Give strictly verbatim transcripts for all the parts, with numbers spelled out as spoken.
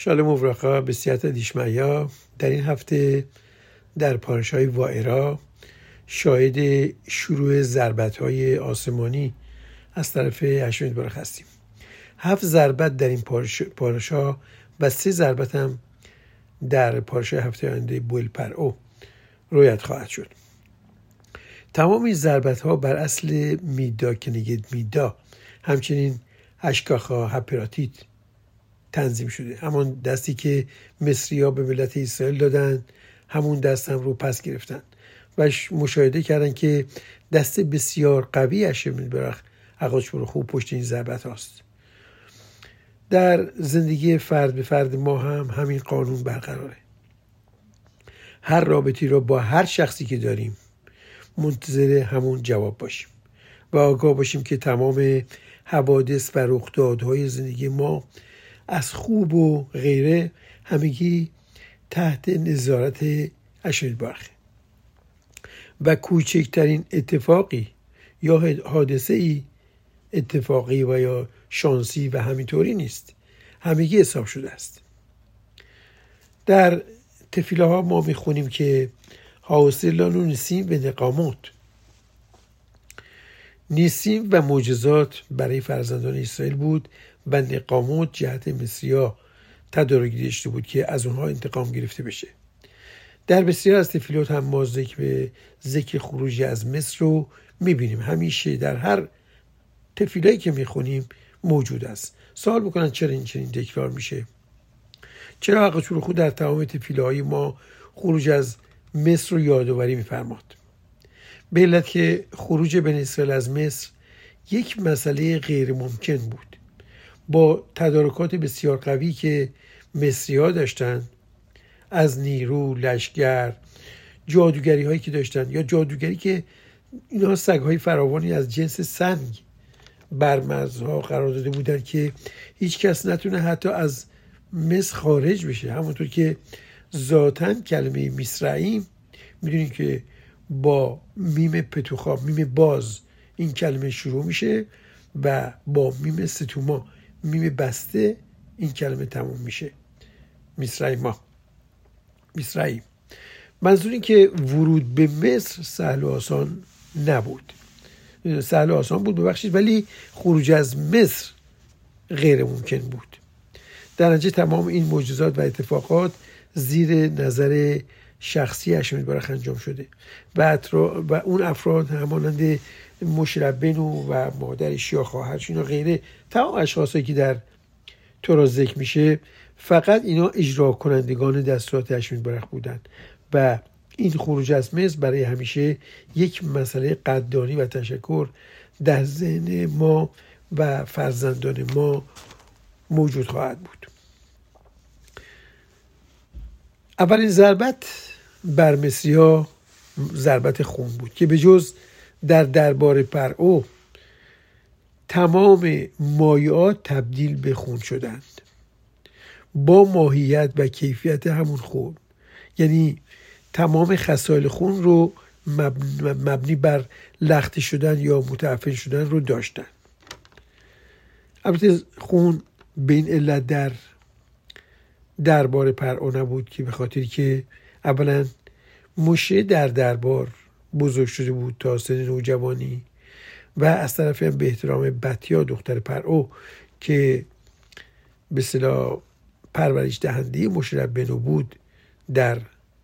شالوم و برخا به سیاحت دیشمعیا. در این هفته در پارشای وائرا شاهد شروع ضربت‌های آسمانی از طرف هشم بارق هستیم. هفت ضربت در این پارش، پارشا و سه ضربت هم در پارشای هفته آینده بوئل پرعو رویت خواهد شد. تمام این ضربت ها بر اصل میدا کنگید میدا، همچنین اشکاخا هپراتیت تنظیم شده. همون دستی که مصری ها به ملت اسرائیل دادن، همون دست هم رو پس گرفتن و مشاهده کردن که دست بسیار قوی هشم بارق حقاش برو خوب پشت این ضربت هاست. در زندگی فرد به فرد ما هم همین قانون برقراره. هر رابطی را با هر شخصی که داریم منتظر همون جواب باشیم و آگاه باشیم که تمام حوادث و رخدادهای زندگی ما از خوب و غیره همگی تحت نظارت هشم بارق و کوچکترین اتفاقی یا حادثه ای اتفاقی و یا شانسی و همینطوری نیست، همگی حساب شده است. در تفیله ها ما میخونیم که حاصلان نیسیم و نقامات، نیسیم و معجزات برای فرزندان اسرائیل بود و نقامات جهت مصری‌ها تدارک داشته بود که از اونها انتقام گرفته بشه. در بسیار از تفیلات هم ما ذکر ذکر خروج از مصر رو میبینیم. همیشه در هر تفیله‌ای که میخونیم موجود است. سوال بکنن چرا این چنین تکرار میشه؟ چرا حق شروع خود در تمام تفیله‌های ما خروج از مصر رو یادآوری میفرماد؟ به علت که خروج بنی اسرائیل از مصر یک مسئله غیر ممکن بود. با تدارکات بسیار قوی که مصری‌ها داشتن از نیرو، لشگر، جادوگری هایی که داشتن، یا جادوگری که اینها سگ‌های فراوانی از جنس سنگ بر مرزها قرار داده بودن که هیچ کس نتونه حتی از مصر خارج بشه. همونطور که ذاتاً کلمه میسرعیم میدونین که با میم پتوخا، میم باز این کلمه شروع میشه و با میم ستوما، میم بسته این کلمه تموم میشه. میسرعیما، میسرعیم. منظور این که ورود به مصر سهل و آسان نبود. سهل و آسان بود ببخشید، ولی خروج از مصر غیر ممکن بود. در نتیجه تمام این معجزات و اتفاقات زیر نظر شخصی هشم بارق انجام شده و, و اون افراد همانند موشه ربینو و مادرش یا خواهرش و غیره، تمام اشخاصی که در تورات ذکر میشه، فقط اینا اجرا کنندگان دستورات هشم بارق بودن و این خروج از مصر برای همیشه یک مسئله قدردانی و تشکر در ذهن ما و فرزندان ما موجود خواهد بود. اولین ضربت بر مصری‌ها ضربت خون بود که به جز در دربار پرعو تمام مایعات تبدیل به خون شدند با ماهیت و کیفیت همون خون. یعنی تمام خصایل خون رو مبنی بر لخته شدن یا متعفن شدن رو داشتن. البته خون به این علت در دربار پرعو نبود که به خاطری که اولا موشه در دربار بزرگ شده بود تا سن نوجوانی و از طرف هم به احترام بطیا دختر پرعو که به اصطلاح پرورش دهنده موشه ربینو بود در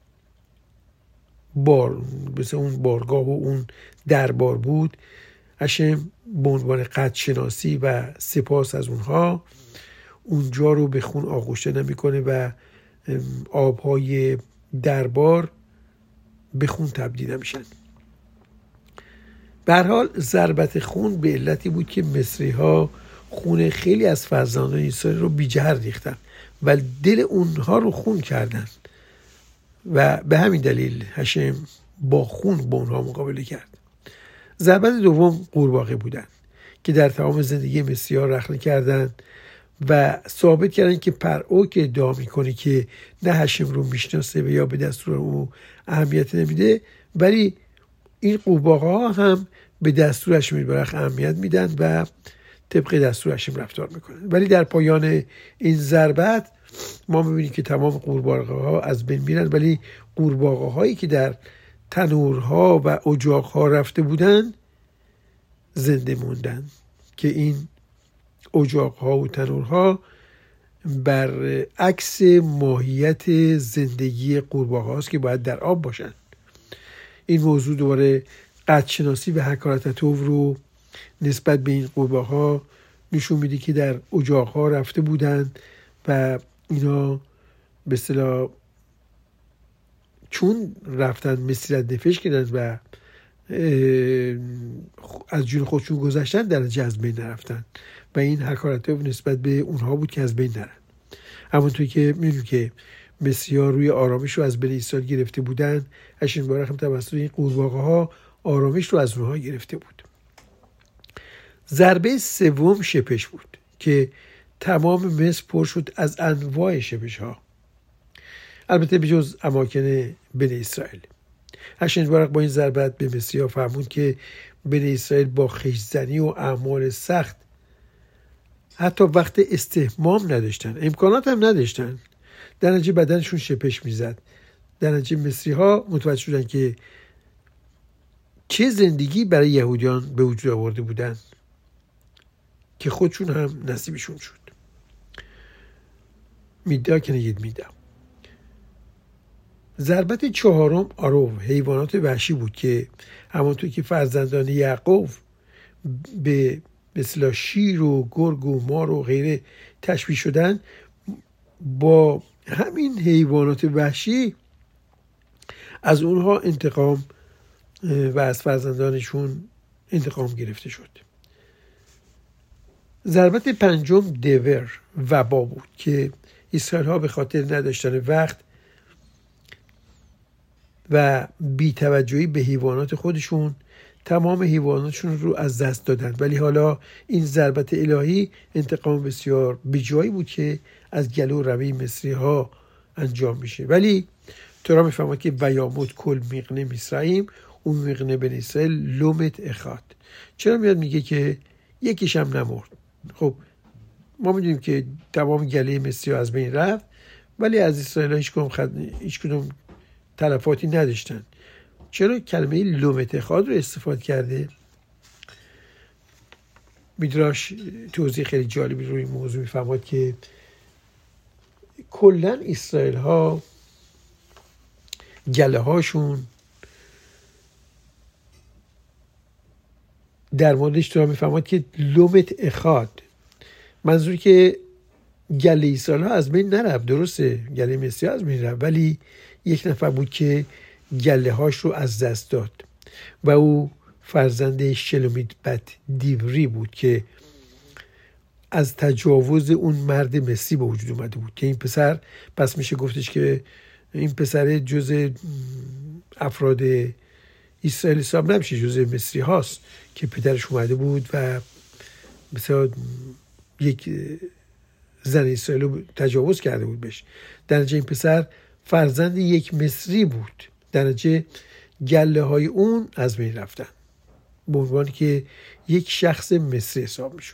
بار مثل اون بارگاه و اون دربار بود. هشم به عنوان قد شناسی و سپاس از اونها اونجا رو به خون آغشته نمیکنه و آبهای دربار به خون تبدیل نمیشن. به هر حال ضربت خون به علتی بود که مصری ها خون خیلی از فرزندان اسرائیل رو بی جهر ریختن و دل اونها رو خون کردن و به همین دلیل هشم با خون با اونها مقابله کرد. ضربت دوم قورباغه بودن که در تمام زندگی مصری ها رخنه کردن و ثابت کردن که پرعو که ادعا میکنه که نه هشم رو میشناسه و یا به دستور او اهمیت نمیده، ولی این قورباغه ها هم به دستور هشم بارق اهمیت میدن و طبق دستور هشم رفتار میکنن. ولی در پایان این ضربت ما میبینیم که تمام قورباغه ها از بین میرن، ولی قورباغه هایی که در تنورها و اجاقها رفته بودن زنده موندن، که این اجاقها و تنورها بر عکس ماهیت زندگی قورباغه هاست که باید در آب باشن. این موضوع دوباره قدرشناسی و حکارتتوف رو نسبت به این قورباغه ها نشون میده که در اجاقها رفته بودن و اینا به اصطلاح چون رفتن مسیرت نفش کردن و از جون خودشون گذشتن، درجه از بین نرفتن و این حکارتتوف نسبت به اونها بود که از بین نرن. همونطور که میدونیم که مسیحا روی آرامش رو از بنی اسرائیل گرفته بودن، اشین بارخ هم توسط این قورباغه ها آرامش رو از اونها گرفته بود. ضربه سوم شپش بود که تمام مصر پر شد از انواع شپش ها، البته بجز اماکن بنی اسرائیل. اشین بارخ با این ضربت به مسیحا فرمود که بنی اسرائیل با خشزنی و اعمال سخت حتی وقت استحمام نداشتن، امکانات هم نداشتن، در نتیجه بدنشون شپش میزد. در نتیجه مصری‌ها متوجه شدن که چه زندگی برای یهودیان به وجود آورده بودن که خودشون هم نصیبشون شد. میدا که نگید میدا. ضربت چهارم آرو، حیوانات وحشی بود که همانطور که فرزندان یعقوب به مثل شیر و گرگ و مار و غیره تشبیه شدن، با همین حیوانات وحشی از اونها انتقام و از فرزندانشون انتقام گرفته شد. ضربت پنجم دیور، وبا بود که اسرائیل ها به خاطر نداشتن وقت و بی‌توجهی به حیوانات خودشون تمام حیواناتشون رو از دست دادن، ولی حالا این ضربت الهی انتقام بسیار بیجایی بود که از گلو روی مصری ها انجام میشه. ولی تورا میفهمد که بیامود کل میقنه مصرعیم، اون میقنه بنی اسرائیل لومت اخاد. چرا میاد میگه که یکیش هم نمرد؟ خب ما میدونیم که تمام گله مصری ها از بین رفت، ولی از اسرائیل هیچ کدوم خد... هیچ کدوم تلفاتی نداشتن. چرا کلمه لومت اخاد رو استفاده کرده؟ میدراش توضیح خیلی جالبی روی این موضوع میفهمد که کلن اسرائیل ها گله هاشون در موردش تو میفهمد که لومت اخاد منظوری که گله اسرائیل ها از بین نرفت، درسته گله مصری از بین رفت، ولی یک نفر بود که گله هاش رو از دست داد و او فرزند شلومیت بت دیوری بود که از تجاوز اون مرد مصری به وجود اومده بود، که این پسر پس میشه گفتش که این پسر جز افراد اسرائیل حساب نمیشه، جز مصری هاست که پدرش اومده بود و مثلا یک زن اسرائیل رو تجاوز کرده بود بهش. در نتیجه این پسر فرزند یک مصری بود، در نتیجه گله های اون از بین رفتن به عنوان که یک شخص مصری حساب می شد.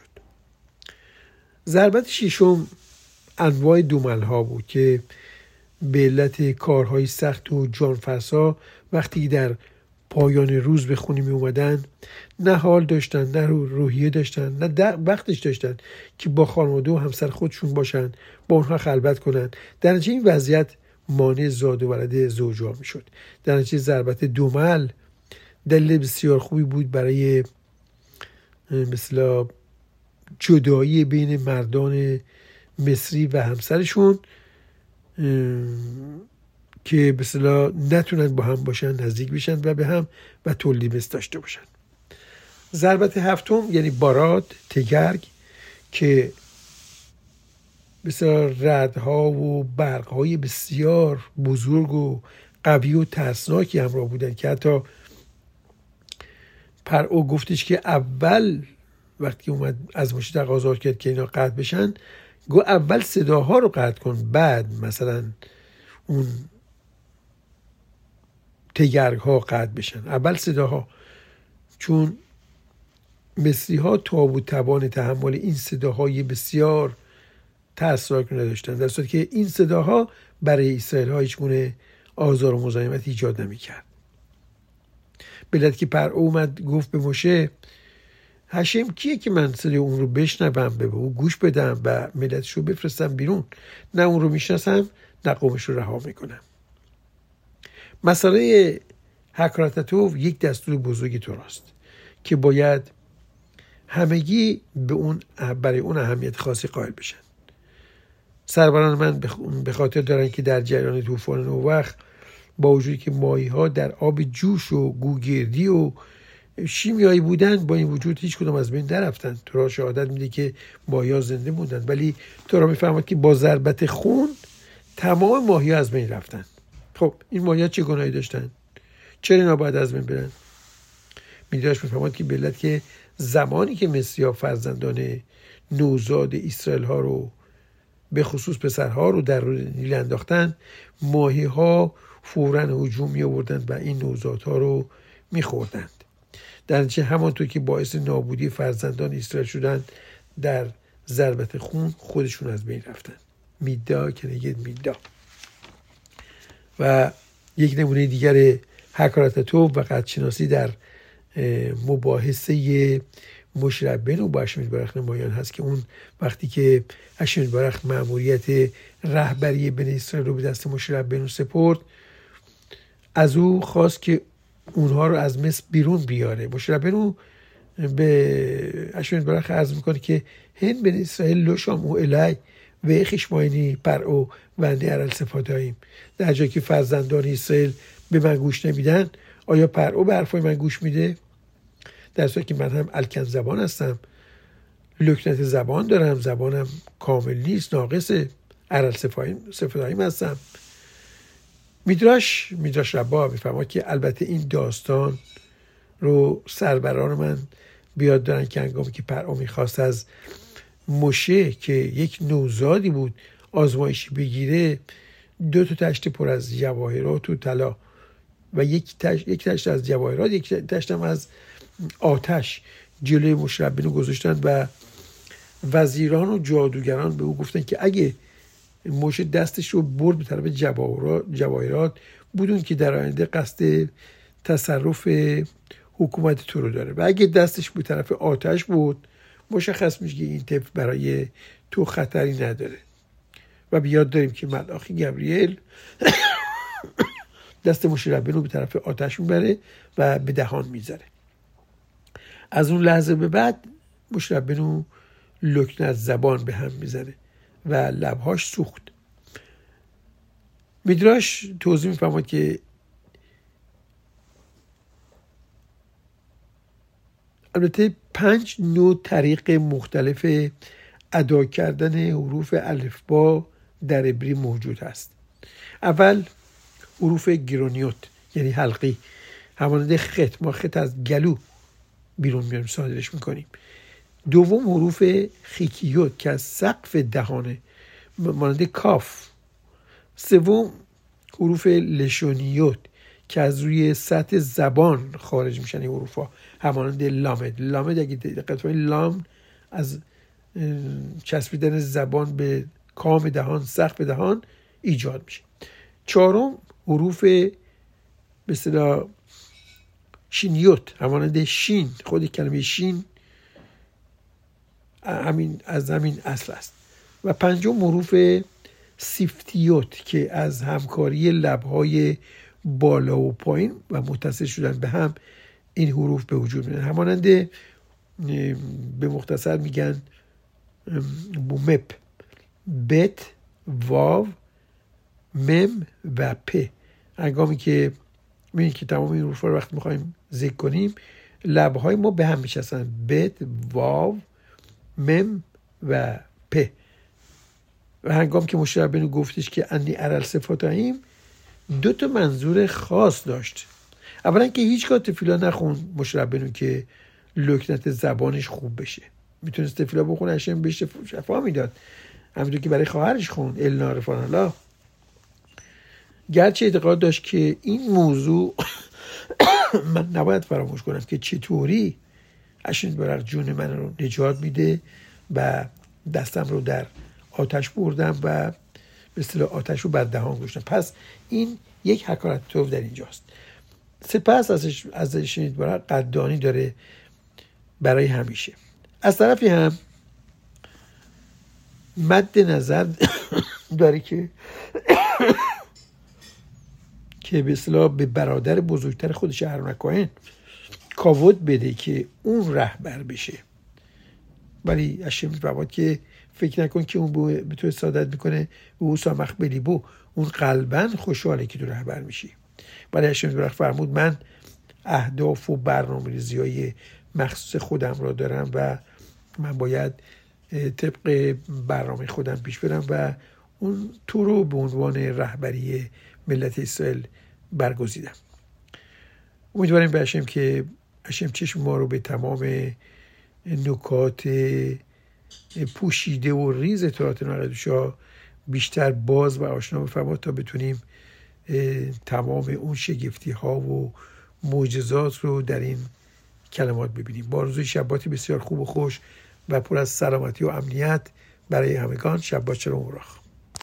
ضربت ششم انواع دومل ها بود که به علت کارهای سخت و جانفرسا وقتی در پایان روز به خونه می اومدن نه حال داشتن، نه روحیه داشتن، نه وقتش داشتن که با خانواده و همسر خودشون باشن، با اونها خلوت کنن. در نتیجه این وضعیت مانع زاد و ولد زوجها می شد. در نتیجه ضربت دومل دلیل بسیار خوبی بود برای مثلا جدایی بین مردان مصری و همسرشون که به اصطلاح نتونن با هم باشن، نزدیک بشن و به هم و تولید مثل داشته باشن. ضربت هفتم یعنی باراد، تگرگ، که بسیار ردها و برقهای بسیار بزرگ و قوی و ترسناکی همراه بودن که حتی پرعو گفتش که اول وقتی اومد از مشتق آزار کرد که اینا قطع بشن، گو اول صداها رو قطع کن، بعد مثلا اون تگرگ ها قطع بشن، اول صداها، چون مصری ها تاب و توان تحمل این صداهای بسیار ترسناک نداشتن، در صورتی که این صداها برای اسرائیل ها هیچ گونه آزار و مزاحمت ایجاد نمی‌کرد. بلد که پرعو اومد گفت به موشه هشم کیه که من صدای اون رو بشنوم، به او گوش بدم و ملتش رو بفرستم بیرون؟ نه اون رو میشناسم نه قومش رو رها میکنم. مسئله حکراتتو یک دستور بزرگی توراست که باید همگی به اون برای اون اهمیت خاصی قائل بشن. سروران من به خاطر دارن که در جریان طوفان نوح با وجودی که ماهی‌ها در آب جوش و گوگردی و شیمیایی بودن، با این وجود هیچ کدوم از بین نرفتن. تورا شهادت میده که ماهی‌ها زنده موندن، ولی تورا میفهمد که با ضربت خون تمام ماهی‌ها از بین رفتن. خب این ماهی‌ها چه گناهی داشتن؟ چرا اینا باید از بین برن؟ میداش میفهمد که بلد که زمانی که مسیحا فرزندان نوزاد اسرائیل ها رو به خصوص پسرها رو در نیل انداختن، ماهی‌ها فوراً هجوم می آوردند و این نوزادها رو می‌خوردند. در نتیجه همانطور که باعث نابودی فرزندان اسرائیل شدند، در ضربت خون خودشون از بین رفتن. میدا کنگید میدا. و یک نمونه دیگر حکراتتو و قدرشناسی در مباحثه موشه ربینا با اشعیا برخ نمایان هست که اون وقتی که اشعیا برخ مأموریت رهبری بنی اسرائیل رو به دست موشه ربینا سپرد، از او خواست که اونها رو از مصر بیرون بیاره. موشه ربینا به اشعیا برخ عرض میکنه که هن بنی اسرائیل لو شامعو الی و خشماینی پرعو و نعر الصفاتاییم. در جایی که فرزندان اسرائیل به من گوش نمیدن، آیا پرعو به حرفای من گوش میده؟ در صورتی که من هم الکن زبان هستم، لکنت زبان دارم، زبانم کامل نیست، ناقصه، ارل صفاتاییم هستم. میدراش میدراش ربا میفهمد که البته این داستان رو سربران من بیاد دارن که هنگامی که پرعو میخواست از موشه که یک نوزادی بود آزمایشی بگیره، دو تا تشت پر از جواهرات و طلا و یک تشت یک تشت از جواهرات، یک تشت هم از آتش جلوی موشه ربینا گذاشتن و وزیران و جادوگران به او گفتن که اگه موشه دستش رو برد به طرف جواهرات جواهرات بدون که در آینده قصد تصرف حکومت تو رو داره، و اگه دستش به طرف آتش بود مشخص میشه که این طفل برای تو خطری نداره. و بیاد داریم که ملاخ گبریل دست موشه ربینا رو به طرف آتش میبره و به دهان میذاره. از اون لحظه به بعد موشه ربینا لکنت زبان به هم میزنه و لبهاش سوخت. میدراش توضیح میفهمد که البته پنج نوع طریق مختلف ادا کردن حروف الفبا در عبری موجود هست. اول حروف گرونیوت یعنی حلقی، همانند خط، ما خط از گلو بیرون میاریم صادرش میکنیم. دوم حروف خیکیوت که از سقف دهانه، مانند کاف. سوم حروف لشونیوت که از روی سطح زبان خارج میشن این حروف ها، همانند لامد. لامد اگه دقت کنید لام از چسبیدن زبان به کام دهان، سقف دهان ایجاد میشه. چهارم حروف به اصطلاح شینیوت، همانند شین، خود کلمه شین همین از همین اصل است. و پنجم حروف سیفتیوت که از همکاری لبهای بالا و پایین و متصل شدن به هم این حروف به وجود میاد، همانند به مختصر میگن بومپ، بت، واو، مم و پ. هنگامی که میبینید که تمام این حروف رو وقت میخوایم ذکر کنیم لبهای ما به هم میشستن، بت، واو، مم و پ. و هنگام که موشه ربینا گفتش که انی ارل صفاتاییم، دو تا منظور خاص داشت. اولا که هیچگاه تفیلا نخون موشه ربینا که لکنت زبانش خوب بشه. میتونست تفیلا بخونه اشم بهش شفا میداد، همونطور که برای خواهرش خون النا رفان الله. گرچه اعتقاد داشت که این موضوع من نباید فراموش کنم که چطوری اشین برق جون من رو نجات میده و دستم رو در آتش بردم و به اصطلاح آتش رو بر دهان گذاشتم. پس این یک حکایت توف در اینجاست. سپس ازش ازش شنید برای قدردانی داره برای همیشه. از طرفی هم مد نظر داره که که به اصطلاح به برادر بزرگتر خودش اهرون الکاهن کاوت بده که اون رهبر بشه، ولی اشم فرمود که فکر نکن که اون به تو سعادت میکنه و او سامخ بلیبو، اون قلباً خوشحاله که تو رهبر میشی. ولی اشم فرمود من اهداف و برنامه‌ریزی های مخصوص خودم را دارم و من باید طبق برنامه خودم پیش برم و اون تو رو به عنوان رهبری ملت اسرائیل برگزیدم. امیدواریم به اشم که اشم چشم ما رو به تمام نکات پوشیده و ریز تورات نقدوشا بیشتر باز و آشنا بفرماد تا بتونیم تمام اون شگفتی ها و معجزات رو در این کلمات ببینیم. با آرزوی شباتی بسیار خوب و خوش و پر از سلامتی و امنیت برای همگان. شبات شلوم و راخ.